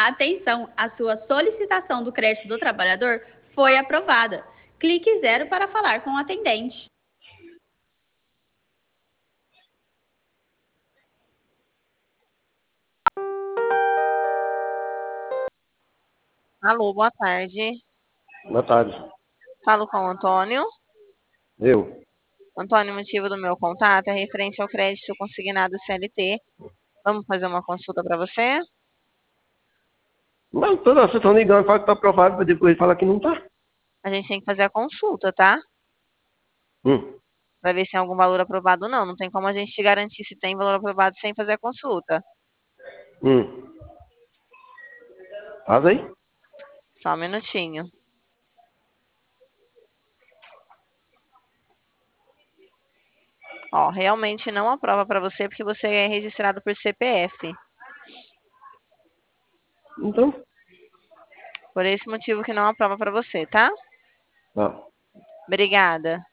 Atenção, a sua solicitação do crédito do trabalhador foi aprovada. Clique 0 para falar com o atendente. Alô, boa tarde. Boa tarde. Falo com o Antônio. Eu. Antônio, o motivo do meu contato é referente ao crédito consignado CLT. Vamos fazer uma consulta para você? Mas toda vocês estão ligando, fala que tá aprovado, mas depois fala que não tá. A gente tem que fazer a consulta, tá? Hum. Para ver se tem algum valor aprovado ou não. Não tem como a gente te garantir se tem valor aprovado sem fazer a consulta. Hum. Faz aí. Só um minutinho. Ó, realmente não aprova para você porque você é registrado por CPF. Então, Por esse motivo que não aprova para você, tá? tá. Obrigada.